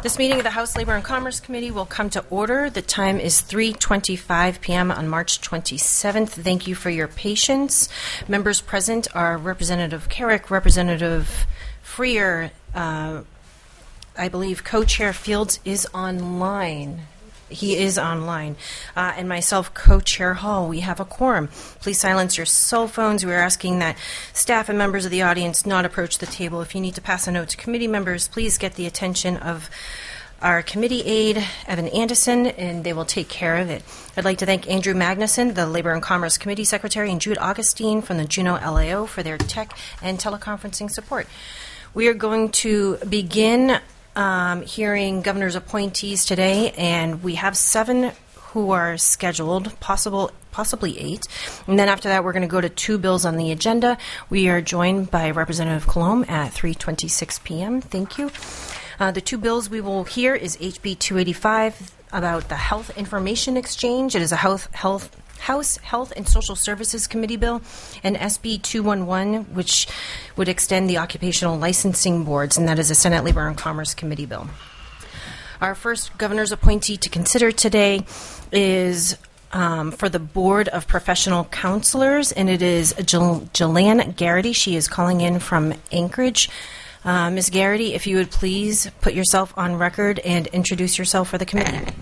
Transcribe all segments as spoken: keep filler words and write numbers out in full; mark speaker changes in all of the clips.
Speaker 1: This meeting of the House Labor and Commerce Committee will come to order. The time is three twenty-five p m on March twenty-seventh. Thank you for your patience. Members present are Representative Carrick, Representative Freer, uh, I believe Co-Chair Fields is online. He is online. Uh, and myself, Co-Chair Hall. We have a quorum. Please silence your cell phones. We are asking that staff and members of the audience not approach the table. If you need to pass a note to committee members, please get the attention of our committee aide, Evan Anderson, and they will take care of it. I'd like to thank Andrew Magnuson, the Labor and Commerce Committee Secretary, and Jude Augustine from the Juneau L A O for their tech and teleconferencing support. We are going to begin Um, hearing governor's appointees today, and we have seven who are scheduled, possible, possibly eight. And then after that, we're going to go to two bills on the agenda. We are joined by Representative Colomb at three twenty-six p m Thank you. Uh, the two bills we will hear is H B two eighty-five about the Health Information Exchange. It is a health, health House Health and Social Services Committee bill, and S B two eleven, which would extend the occupational licensing boards, and that is a Senate Labor and Commerce Committee bill. Our first governor's appointee to consider today is um, for the Board of Professional Counselors, and it is Jel- Jelan Garrity. She is calling in from Anchorage. Uh, Miz Garrity, if you would please put yourself on record and introduce yourself for the committee.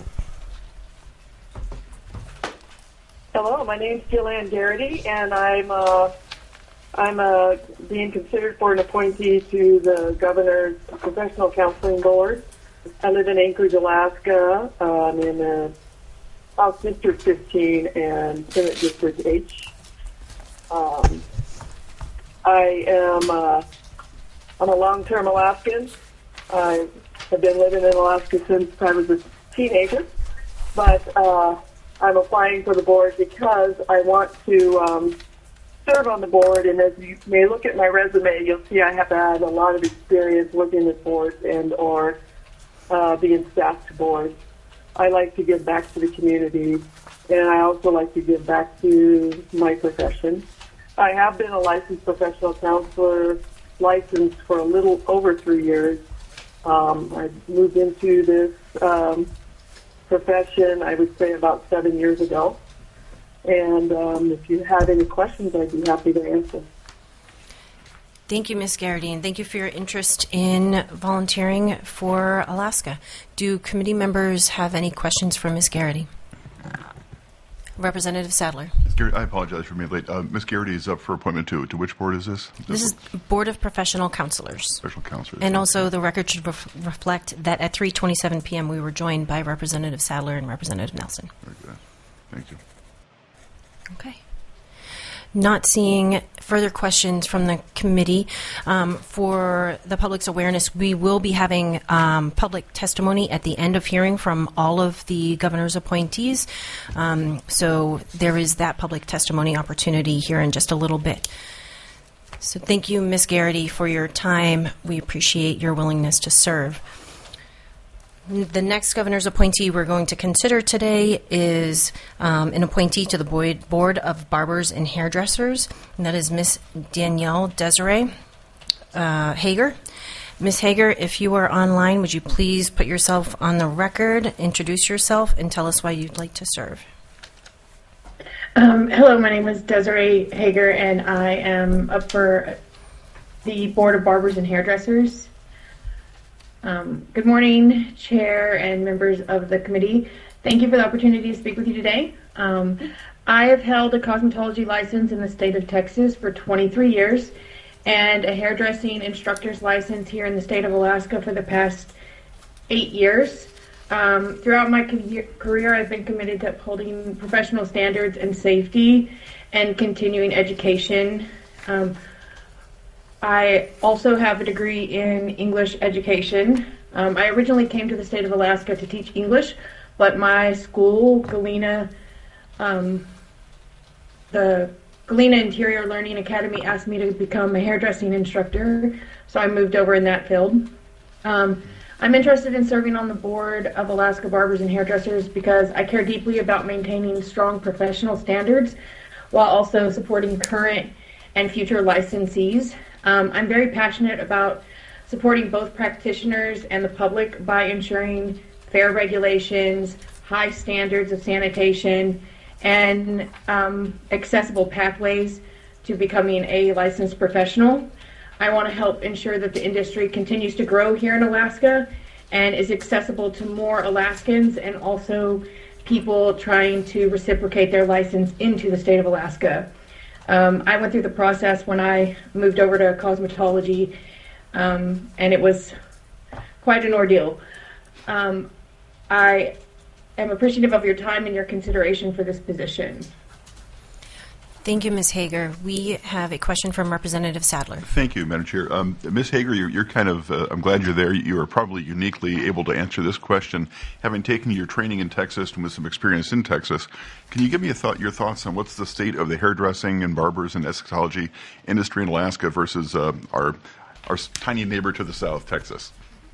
Speaker 2: Hello, my name's Jelan Garrity, and I'm uh, I'm uh, being considered for an appointee to the Governor's Professional Counseling Board. I live in Anchorage, Alaska. Uh, I'm in uh, House District fifteen and Senate District H. Um, I am uh, I'm a long-term Alaskan. I have been living in Alaska since I was a teenager, but uh, I'm applying for the board because I want to um, serve on the board, and as you may look at my resume, you'll see I have had a lot of experience working with boards and or uh, being staffed boards. I like to give back to the community, and I also like to give back to my profession. I have been a licensed professional counselor, licensed for a little over three years. Um, I moved into this um, profession, I would say, about seven years ago. And um, if you have any questions, I'd be happy to answer.
Speaker 1: Thank you, Miz Garrity, and thank you for your interest in volunteering for Alaska. Do committee members have any questions for Miz Garrity? Representative Sadler.
Speaker 3: Miz Garrity, I apologize for being late. Uh, Miz Garrity is up for appointment to to which board is this?
Speaker 1: This, this is Board of Professional Counselors.
Speaker 3: Professional Counselors.
Speaker 1: And also the record should ref- reflect that at three twenty-seven p m we were joined by Representative Sadler and Representative Nelson.
Speaker 3: Very good. Thank you.
Speaker 1: Okay. Not seeing further questions from the committee. Um, for the public's awareness, we will be having um, public testimony at the end of hearing from all of the governor's appointees. Um, so there is that public testimony opportunity here in just a little bit. So thank you, Miz Garrity, for your time. We appreciate your willingness to serve. The next governor's appointee we're going to consider today is um, an appointee to the Board of Barbers and Hairdressers, and that is Miss Danielle Desiree uh, Hager. Miss Hager, if you are online, would you please put yourself on the record, introduce yourself, and tell us why you'd like to serve?
Speaker 4: Um, hello, my name is Desiree Hager, and I am up for the Board of Barbers and Hairdressers. Um, good morning, Chair and members of the committee. Thank you for the opportunity to speak with you today. Um, I have held a cosmetology license in the state of Texas for twenty-three years and a hairdressing instructor's license here in the state of Alaska for the past eight years. Um, throughout my career, I've been committed to upholding professional standards and safety and continuing education. Um, I also have a degree in English education. Um, I originally came to the state of Alaska to teach English, but my school, Galena, um, the Galena Interior Learning Academy, asked me to become a hairdressing instructor, so I moved over in that field. Um, I'm interested in serving on the board of Alaska Barbers and Hairdressers because I care deeply about maintaining strong professional standards while also supporting current and future licensees. Um, I'm very passionate about supporting both practitioners and the public by ensuring fair regulations, high standards of sanitation, and um, accessible pathways to becoming a licensed professional. I want to help ensure that the industry continues to grow here in Alaska and is accessible to more Alaskans and also people trying to reciprocate their license into the state of Alaska. Um, I went through the process when I moved over to cosmetology, um, and it was quite an ordeal. Um, I am appreciative of your time and your consideration for this position.
Speaker 1: Thank you, Miz Hager. We have a question from Representative Sadler.
Speaker 3: Thank you, Madam Chair. Um, Miz Hager, you're, you're kind of, uh, I'm glad you're there. You are probably uniquely able to answer this question. Having taken your training in Texas and with some experience in Texas, can you give me a thought, your thoughts on what's the state of the hairdressing and barbers and esthetology industry in Alaska versus uh, our, our tiny neighbor to the south, Texas?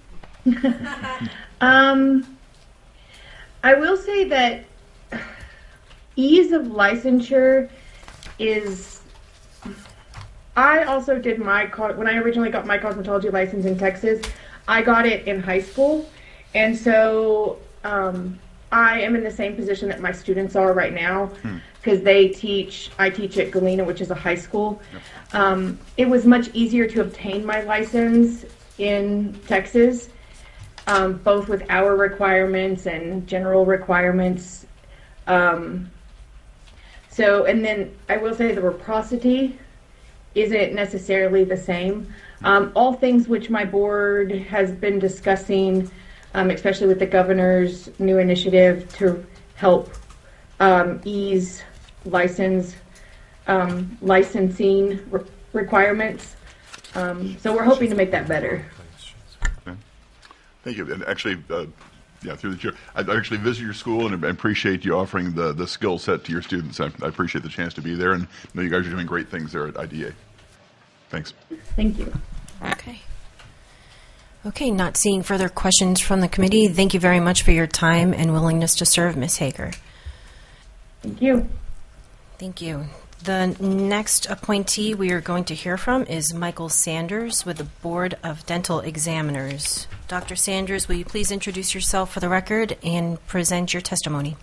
Speaker 4: um, I will say that ease of licensure is, I also did my, when I originally got my cosmetology license in Texas, I got it in high school. And so um, I am in the same position that my students are right now because hmm. they teach, I teach at Galena, which is a high school. Yep. Um, it was much easier to obtain my license in Texas, um, both with our requirements and general requirements. Um, So, and then I will say the reciprocity isn't necessarily the same. Um, all things which my board has been discussing, um, especially with the governor's new initiative to help um, ease license um, licensing re- requirements. Um, so we're hoping to make that better.
Speaker 3: Okay. Thank you. And actually, uh, Yeah, through the chair. I actually visit your school and I appreciate you offering the, the skill set to your students. I, I appreciate the chance to be there and I know you guys are doing great things there at I D A. Thanks.
Speaker 4: Thank you.
Speaker 1: Okay. Okay, not seeing further questions from the committee. Thank you very much for your time and willingness to serve, Miz Hager.
Speaker 4: Thank you.
Speaker 1: Thank you. The next appointee we are going to hear from is Michael Sanders with the Board of Dental Examiners. Doctor Sanders, will you please introduce yourself for the record and present your testimony?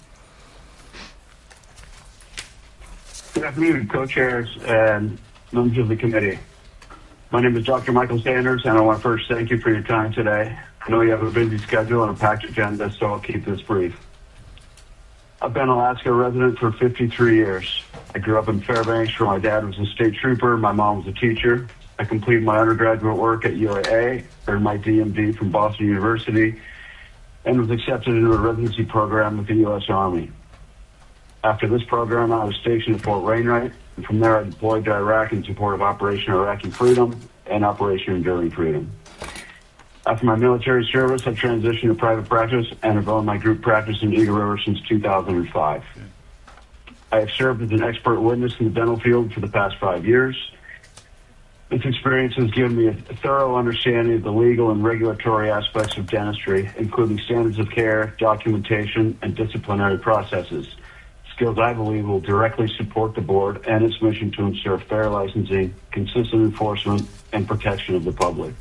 Speaker 5: Good afternoon, co-chairs and members of the committee. My name is Doctor Michael Sanders, and I want to first thank you for your time today. I know you have a busy schedule and a packed agenda, so I'll keep this brief. I've been an Alaska resident for fifty-three years. I grew up in Fairbanks where my dad was a state trooper, my mom was a teacher. I completed my undergraduate work at U A A, earned my D M D from Boston University, and was accepted into a residency program with the U S Army. After this program, I was stationed at Fort Wainwright, and from there I deployed to Iraq in support of Operation Iraqi Freedom and Operation Enduring Freedom. After my military service, I transitioned to private practice and have owned my group practice in Eagle River since two thousand five. I have served as an expert witness in the dental field for the past five years. This experience has given me a thorough understanding of the legal and regulatory aspects of dentistry, including standards of care, documentation, and disciplinary processes, skills I believe will directly support the board and its mission to ensure fair licensing, consistent enforcement, and protection of the public.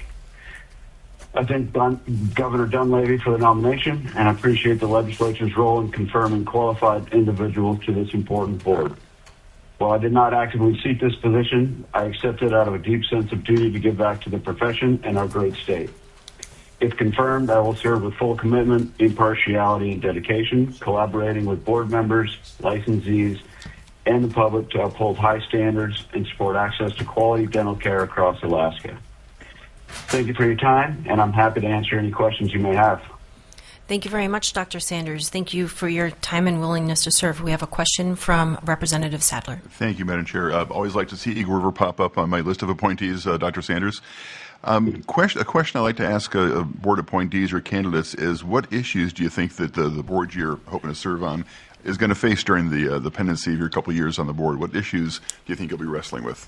Speaker 5: I thank Don, Governor Dunleavy for the nomination, and I appreciate the legislature's role in confirming qualified individuals to this important board. While I did not actively seek this position, I accepted out of a deep sense of duty to give back to the profession and our great state. If confirmed, I will serve with full commitment, impartiality, and dedication, collaborating with board members, licensees, and the public to uphold high standards and support access to quality dental care across Alaska. Thank you for your time, and I'm happy to answer any questions you may have.
Speaker 1: Thank you very much, Doctor Sanders. Thank you for your time and willingness to serve. We have a question from Representative Sadler.
Speaker 3: Thank you, Madam Chair. I always like to see Eagle River pop up on my list of appointees, uh, Doctor Sanders. Um, question, a question I like to ask uh, board appointees or candidates is, what issues do you think that the, the board you're hoping to serve on is going to face during the uh, the pendency of your couple of years on the board? What issues do you think you'll be wrestling with?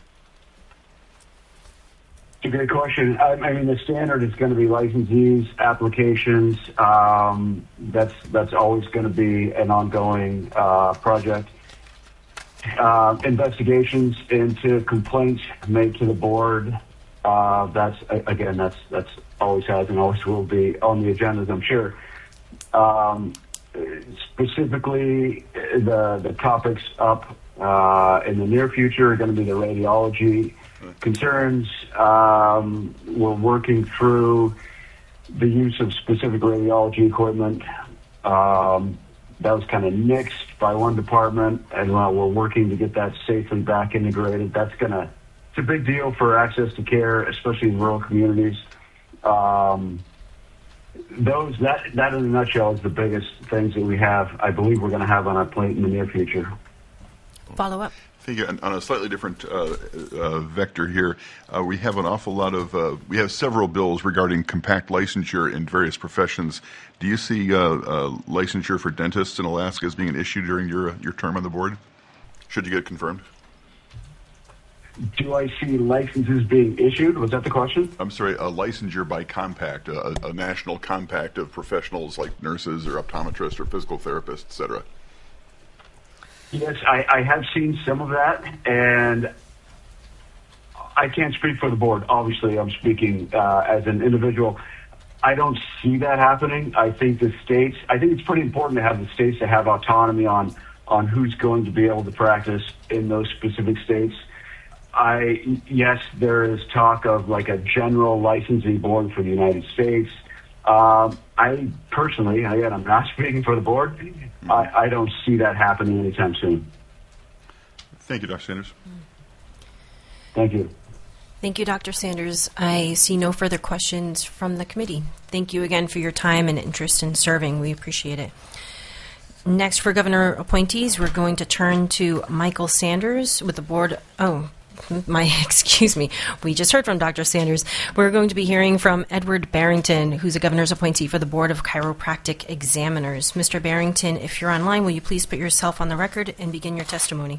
Speaker 5: It's a good question. I, I mean, the standard is going to be licensees, applications. Um, that's that's always going to be an ongoing uh, project. Uh, investigations into complaints made to the board, Uh, that's again, that's that's always has and always will be on the agendas, I'm sure. Um, specifically, the the topics up uh, in the near future are going to be the radiology concerns. Um, we're working through the use of specific radiology equipment. Um, that was kind of nixed by one department, and uh, we're working to get that safely back integrated. That's gonna it's a big deal for access to care, especially in rural communities. Um, those that that in a nutshell is the biggest things that we have. I believe we're going to have on our plate in the near future.
Speaker 1: Follow up.
Speaker 3: I think on, on a slightly different uh, uh, vector here, uh, we have an awful lot of, uh, we have several bills regarding compact licensure in various professions. Do you see uh, uh, licensure for dentists in Alaska as being an issue during your uh, your term on the board? Should you get it confirmed?
Speaker 5: Do I see licenses being issued? Was that the question?
Speaker 3: I'm sorry, a licensure by compact, a, a national compact of professionals like nurses or optometrists or physical therapists, et cetera.
Speaker 5: Yes, I, I have seen some of that, and I can't speak for the board. Obviously, I'm speaking uh, as an individual. I don't see that happening. I think the states, I think it's pretty important to have the states to have autonomy on, on who's going to be able to practice in those specific states. I, yes, there is talk of like a general licensing board for the United States. Um, I personally, again, I'm not speaking for the board. I, I don't see that happening anytime soon.
Speaker 3: Thank you, Doctor Sanders.
Speaker 5: Thank you.
Speaker 1: Thank you, Doctor Sanders. I see no further questions from the committee. Thank you again for your time and interest in serving. We appreciate it. Next, for governor appointees, we're going to turn to Michael Sanders with the board. Oh, my, excuse me. We just heard from Doctor Sanders. We're going to be hearing from Edward Barrington, who's a governor's appointee for the Board of Chiropractic Examiners. Mister Barrington, if you're online, will you please put yourself on the record and begin your testimony?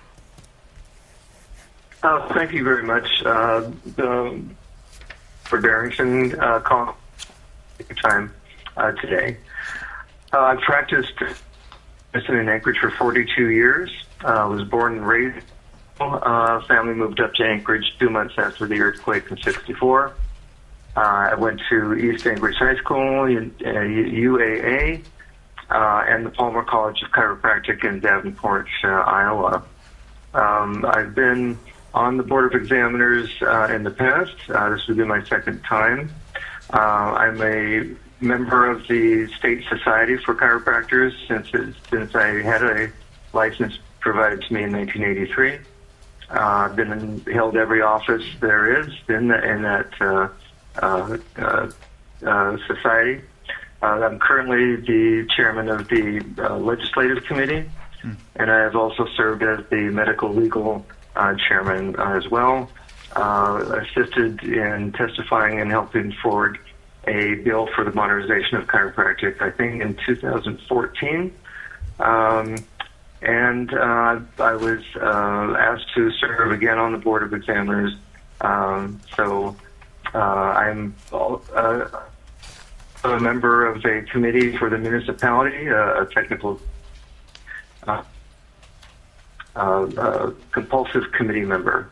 Speaker 6: Uh, thank you very much. Uh, the, for Barrington, uh, call time uh, today. Uh, I've practiced medicine in Anchorage for forty-two years. I uh, was born and raised. Uh, family moved up to Anchorage two months after the earthquake in sixty-four. Uh, I went to East Anchorage High School, U A A, uh, and the Palmer College of Chiropractic in Davenport, uh, Iowa. Um, I've been on the Board of Examiners uh, in the past. Uh, this would be my second time. Uh, I'm a member of the State Society for Chiropractors since it, since I had a license provided to me in nineteen eighty-three. I've uh, been in, held every office there is in, the, in that uh, uh, uh, uh, society. Uh, I'm currently the chairman of the uh, legislative committee, mm. and I have also served as the medical legal uh, chairman uh, as well. Uh, assisted in testifying and helping forward a bill for the modernization of chiropractic, I think, in two thousand fourteen. Um, And uh, I was uh, asked to serve again on the Board of Examiners. Um, so uh, I'm uh, a member of a committee for the municipality, uh, a technical uh, uh, uh, compulsive committee member.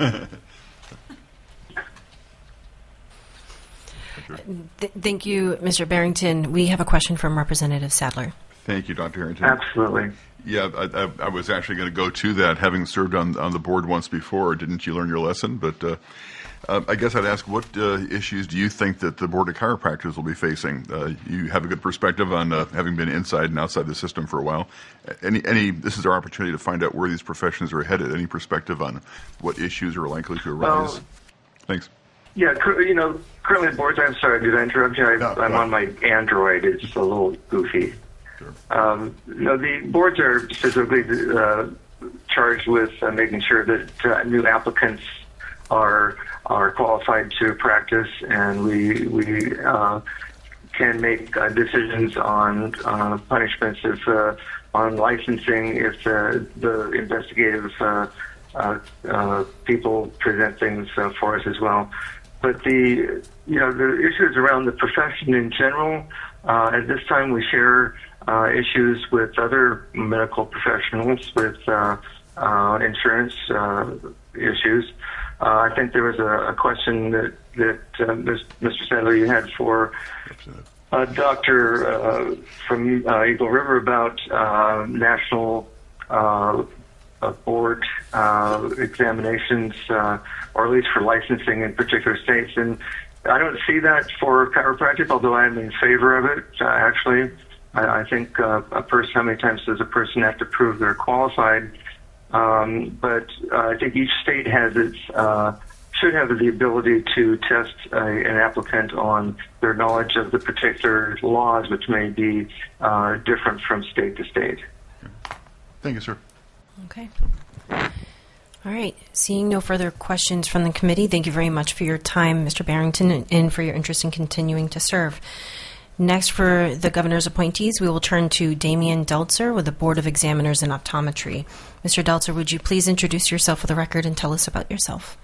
Speaker 1: Th- thank you, Mister Barrington. We have a question from Representative Sadler.
Speaker 3: Thank you, Doctor Harrington.
Speaker 6: Absolutely.
Speaker 3: Yeah, I, I, I was actually going to go to that. Having served on, on the board once before, didn't you learn your lesson? But uh, uh, I guess I'd ask, what uh, issues do you think that the Board of Chiropractors will be facing? Uh, you have a good perspective on uh, having been inside and outside the system for a while. Any, any? This is our opportunity to find out where these professions are headed. Any perspective on what issues are likely to arise?
Speaker 6: Well,
Speaker 3: Thanks.
Speaker 6: Yeah, you know, currently the boards, I'm sorry, did I interrupt you? I,
Speaker 3: No,
Speaker 6: I'm
Speaker 3: no.
Speaker 6: on my Android. It's a little goofy.
Speaker 3: Sure.
Speaker 6: Um, no, the boards are specifically uh, charged with uh, making sure that uh, new applicants are are qualified to practice, and we we uh, can make uh, decisions on uh, punishments if uh, on licensing if uh, the investigative uh, uh, uh, people present things uh, for us as well. But the you know the issues around the profession in general, uh, at this time we share uh, issues with other medical professionals with uh, uh, insurance uh, issues. Uh, I think there was a, a question that, that uh, Mister Sadler, you had for uh, Doctor Uh, from uh, Eagle River about uh, national uh, uh, board uh, examinations, uh, or at least for licensing in particular states. And I don't see that for chiropractic, although I am in favor of it, uh, actually. I, I think uh, a person, how many times does a person have to prove they're qualified? Um, but uh, I think each state has its, uh, should have the ability to test a, an applicant on their knowledge of the particular laws, which may be uh, different from state to state.
Speaker 3: Thank you, sir.
Speaker 1: Okay. All right. Seeing no further questions from the committee, thank you very much for your time, Mister Barrington, and for your interest in continuing to serve. Next, for the governor's appointees, we will turn to Damian Delzer with the Board of Examiners in Optometry. Mister Delzer, would you please introduce yourself for the record and tell us about yourself?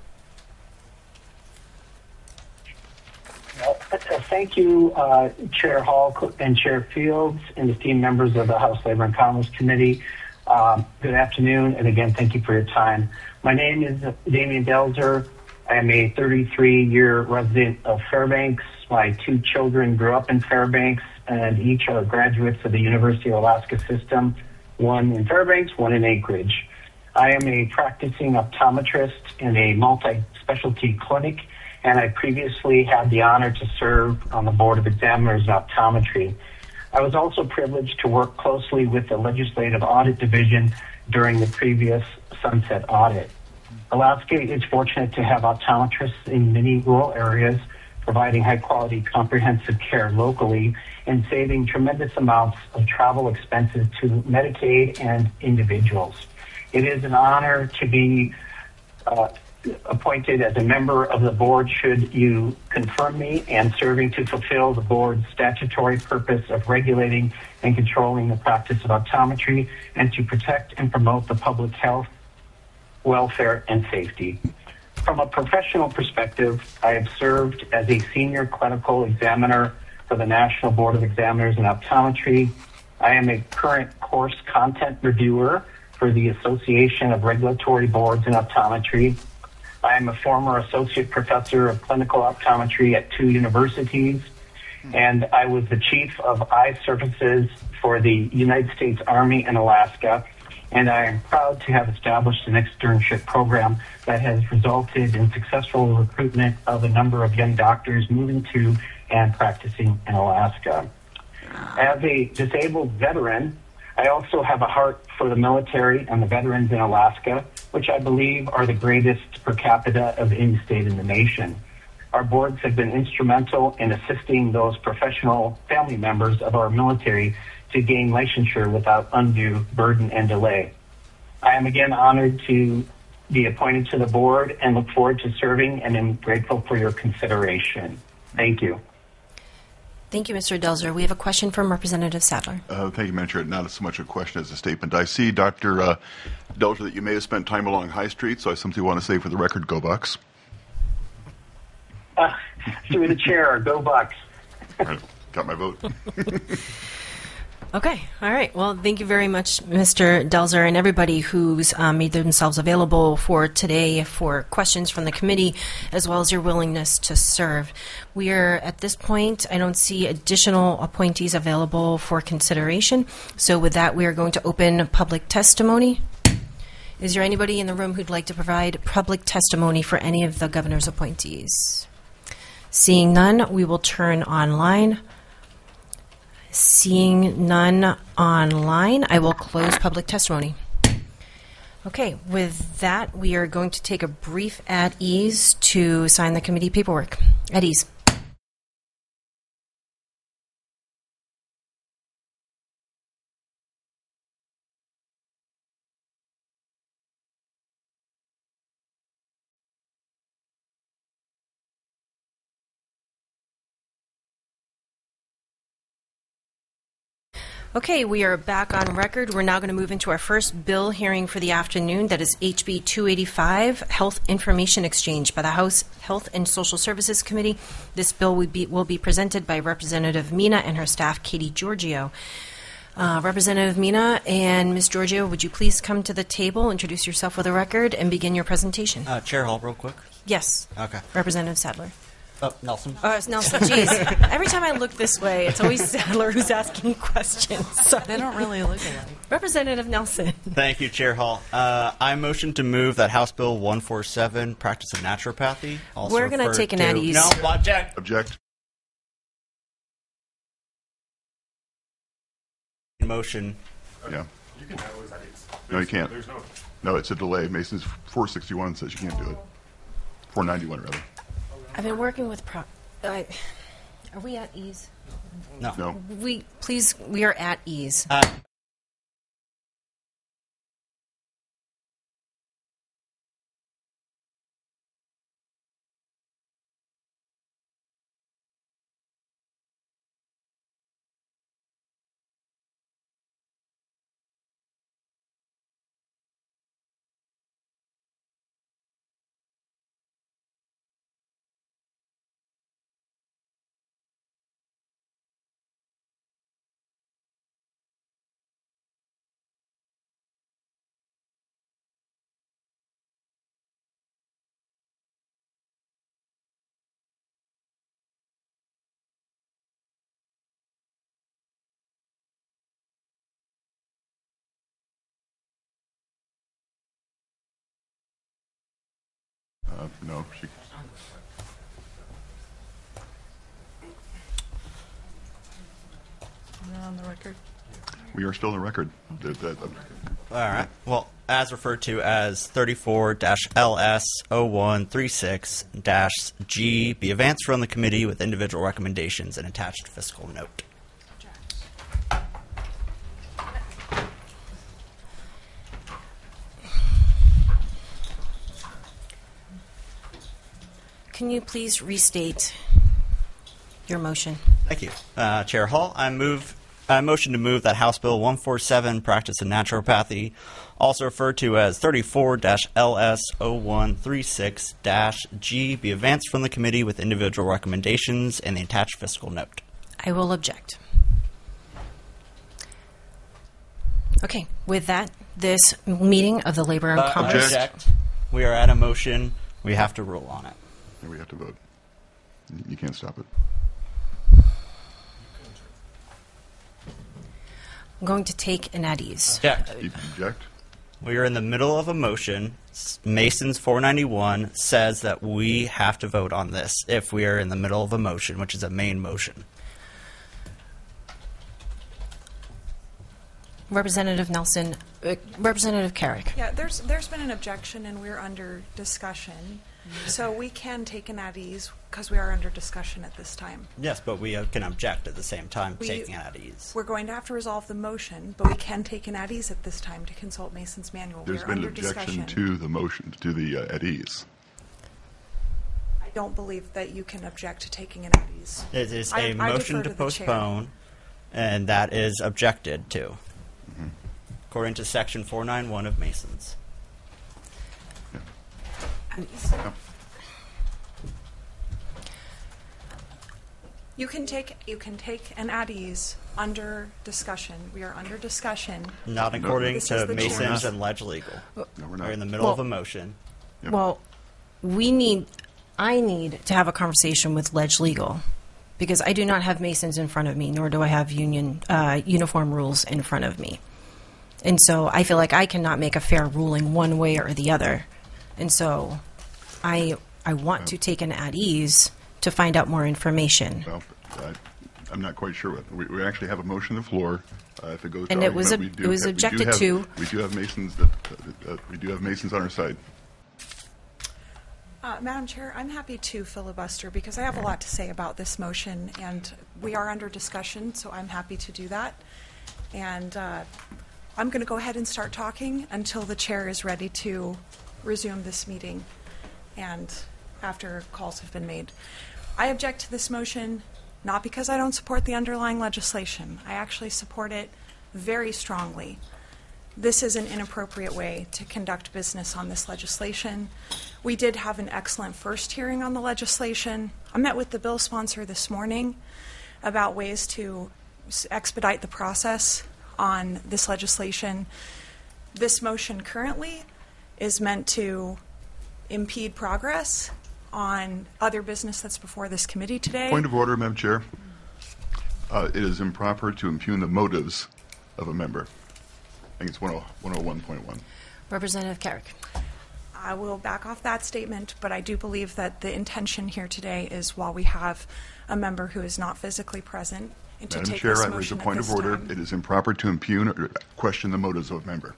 Speaker 7: Well, thank you, uh, Chair Hall and Chair Fields, and esteemed members of the House Labor and Commerce Committee. Um, good afternoon, and again, thank you for your time. My name is Damian Delzer. I am a thirty-three-year resident of Fairbanks. My two children grew up in Fairbanks, and each are graduates of the University of Alaska system, one in Fairbanks, one in Anchorage. I am a practicing optometrist in a multi-specialty clinic, and I previously had the honor to serve on the Board of Examiners in Optometry. I was also privileged to work closely with the Legislative Audit Division during the previous Sunset Audit. Alaska is fortunate to have optometrists in many rural areas, providing high-quality comprehensive care locally and saving tremendous amounts of travel expenses to Medicaid and individuals. It is an honor to be uh, appointed as a member of the board should you confirm me, and serving to fulfill the board's statutory purpose of regulating and controlling the practice of optometry and to protect and promote the public health, welfare, and safety. From a professional perspective, I have served as a senior clinical examiner for the National Board of Examiners in Optometry. I am a current course content reviewer for the Association of Regulatory Boards in Optometry. I am a former associate professor of clinical optometry at two universities, and I was the chief of eye services for the United States Army in Alaska. And I am proud to have established an externship program that has resulted in successful recruitment of a number of young doctors moving to and practicing in Alaska. As a disabled veteran, I also have a heart for the military and the veterans in Alaska, which I believe are the greatest per capita of any state in the nation. Our boards have been instrumental in assisting those professional family members of our military to gain licensure without undue burden and delay. I am again honored to be appointed to the board and look forward to serving, and am grateful for your consideration. Thank you.
Speaker 1: Thank you, Mister Delzer. We have a question from Representative Sadler.
Speaker 3: Uh, thank you, Madam Chair. Not so much a question as a statement. I see, Doctor Uh, Delzer, that you may have spent time along High Street, so I simply want to say for the record, go Bucks.
Speaker 7: Uh, through the chair, go Bucks.
Speaker 3: Right. Got my vote.
Speaker 1: Okay. All right. Well, thank you very much, Mister Delzer, and everybody who's um, made themselves available for today for questions from the committee, as well as your willingness to serve. We are, at this point, I don't see additional appointees available for consideration. So with that, we are going to open public testimony. Is there anybody in the room who'd like to provide public testimony for any of the governor's appointees? Seeing none, we will turn online. Seeing none online, I will close public testimony. Okay, with that, we are going to take a brief at ease to sign the committee paperwork. At ease. Okay, we are back on record. We're now going to move into our first bill hearing for the afternoon. That is H B two eighty-five, Health Information Exchange by the House Health and Social Services Committee. This bill will be, will be presented by Representative Mina and her staff, Katie Giorgio. Uh, Representative Mina and Miz Giorgio, would you please come to the table, introduce yourself for the record, and begin your presentation?
Speaker 8: Uh, Chair Hall, real quick.
Speaker 1: Yes.
Speaker 8: Okay.
Speaker 1: Representative Sadler.
Speaker 8: Oh, Nelson.
Speaker 1: Oh, it's Nelson. Jeez. Every time I look this way, it's always Sadler who's asking questions. Sorry.
Speaker 9: They don't really look alike.
Speaker 1: Representative Nelson.
Speaker 8: Thank you, Chair Hall. Uh, I motion to move that House Bill one forty-seven, practice of naturopathy. Also
Speaker 1: We're gonna
Speaker 8: referred
Speaker 1: take an
Speaker 8: to-
Speaker 1: at ease.
Speaker 8: No, object.
Speaker 3: Object.
Speaker 8: Motion.
Speaker 3: Yeah.
Speaker 10: You can have those ideas.
Speaker 3: No, you can't.
Speaker 10: There's no.
Speaker 3: No, it's a delay. Mason's four sixty-one says you can't do it. four ninety-one, rather.
Speaker 1: I've been working with pro. I are we at ease?
Speaker 8: No.
Speaker 3: No.
Speaker 1: We please. We are at ease.
Speaker 8: Uh,
Speaker 3: Uh, no. She,
Speaker 9: On the record.
Speaker 3: we are still in the record. That- that-
Speaker 8: all right. Well, as referred to as thirty-four L S zero one three six G, be advanced from the committee with individual recommendations and attached fiscal note.
Speaker 1: Can you please restate your motion?
Speaker 8: Thank you. Uh, Chair Hall, I move. I motion to move that House Bill one forty-seven, practice of naturopathy, also referred to as thirty-four L S zero one three six G, be advanced from the committee with individual recommendations and the attached fiscal note.
Speaker 1: I will object. Okay. With that, this meeting of the Labor and
Speaker 8: Uh,
Speaker 1: Commerce.
Speaker 8: object. We are at a motion. We have to rule on it.
Speaker 3: yeah, we have to vote. You- You can't stop it.
Speaker 1: I'm going to take an at ease.
Speaker 8: Object.
Speaker 3: You object?
Speaker 8: We are in the middle of a motion. S- Mason's four ninety-one says that we have to vote on this if we are in the middle of a motion, which is a main motion.
Speaker 1: Representative Nelson, uh, Representative Carrick.
Speaker 9: Yeah, there's there's been an objection, and we're under discussion. So we can take an at ease because we are under discussion at this time.
Speaker 8: Yes, but we uh, can object at the same time,
Speaker 9: We-
Speaker 8: taking it at ease.
Speaker 9: We're going to have to resolve the motion, but we can take an at ease at this time to consult Mason's manual.
Speaker 3: There's
Speaker 9: We're
Speaker 3: been an
Speaker 9: under
Speaker 3: objection
Speaker 9: discussion.
Speaker 3: to the motion, to the uh, at ease.
Speaker 9: I don't believe that you can object to taking an at ease.
Speaker 8: It is
Speaker 9: I-
Speaker 8: a
Speaker 9: I
Speaker 8: motion
Speaker 9: defer
Speaker 8: to
Speaker 9: to the chair.
Speaker 8: postpone, and that is objected to, according to Section four ninety-one of Mason's.
Speaker 3: Yeah.
Speaker 9: You can take you can take an at ease under discussion. We are under discussion.
Speaker 8: Not according
Speaker 9: This
Speaker 8: to
Speaker 9: is the chair.
Speaker 8: Mason's and Ledge Legal.
Speaker 3: No, we're
Speaker 8: We're
Speaker 3: not.
Speaker 8: in the middle of a
Speaker 1: Well-
Speaker 8: motion.
Speaker 3: Yep.
Speaker 1: Well, we need, I need to have a conversation with Ledge Legal because I do not have Masons in front of me, nor do I have union uh, uniform rules in front of me. And so I feel like I cannot make a fair ruling one way or the other. And so I I want to take an at ease to find out more information.
Speaker 3: Well, I, I'm not quite sure what. We, we actually have a motion on the floor. Uh, if it goes to
Speaker 1: And it was
Speaker 3: argument,
Speaker 1: ob-
Speaker 3: we do
Speaker 1: it was
Speaker 3: have- we do
Speaker 1: objected
Speaker 3: have-
Speaker 1: to.
Speaker 3: We do have Masons. That, uh, uh, we do have Masons on our side.
Speaker 9: Uh, Madam Chair, I'm happy to filibuster because I have a lot to say about this motion, and we are under discussion, so I'm happy to do that. And uh, I'm going to go ahead and start talking until the chair is ready to resume this meeting and after calls have been made. I object to this motion not because I don't support the underlying legislation. I actually support it very strongly. This is an inappropriate way to conduct business on this legislation. We did have an excellent first hearing on the legislation. I met with the bill sponsor this morning about ways to s- expedite the process on this legislation. This motion currently is meant to impede progress on other business that's before this committee today.
Speaker 3: Point of order, Madam Chair. Uh, it is improper to impugn the motives of a member. I think it's one oh one point one.
Speaker 1: Representative Carrick.
Speaker 9: I will back off that statement, but I do believe that the intention here today is, while we have a member who is not physically present, and to
Speaker 3: Madam
Speaker 9: take
Speaker 3: Chair,
Speaker 9: this
Speaker 3: I raise a
Speaker 9: motion at
Speaker 3: point
Speaker 9: this
Speaker 3: of order.
Speaker 9: time.
Speaker 3: It is improper to impugn or question the motives of a member.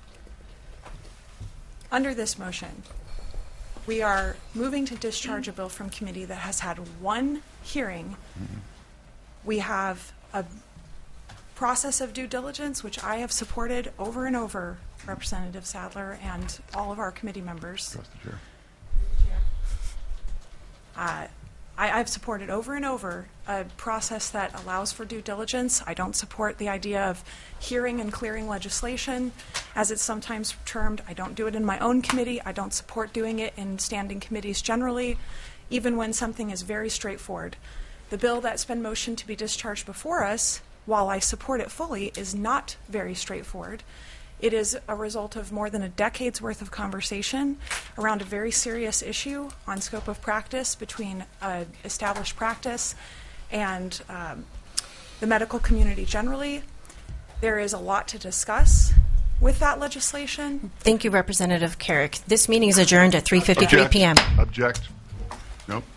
Speaker 9: Under this motion, we are moving to discharge a bill from committee that has had one hearing.
Speaker 3: Mm-hmm.
Speaker 9: We have a process of due diligence, which I have supported over and over, Representative Sadler and all of our committee members.
Speaker 3: Trust the chair.
Speaker 9: Uh, I, I've supported over and over a process that allows for due diligence. I don't support the idea of hearing and clearing legislation, as it's sometimes termed. I don't do it in my own committee. I don't support doing it in standing committees generally, even when something is very straightforward. The bill that's been motioned to be discharged before us, while I support it fully, is not very straightforward. It is a result of more than a decade's worth of conversation around a very serious issue on scope of practice between uh, established practice and um, the medical community generally. There is a lot to discuss with that legislation.
Speaker 1: Thank you, Representative Carrick. This meeting is adjourned at three fifty-three
Speaker 3: Object.
Speaker 1: p m
Speaker 3: Object. Nope.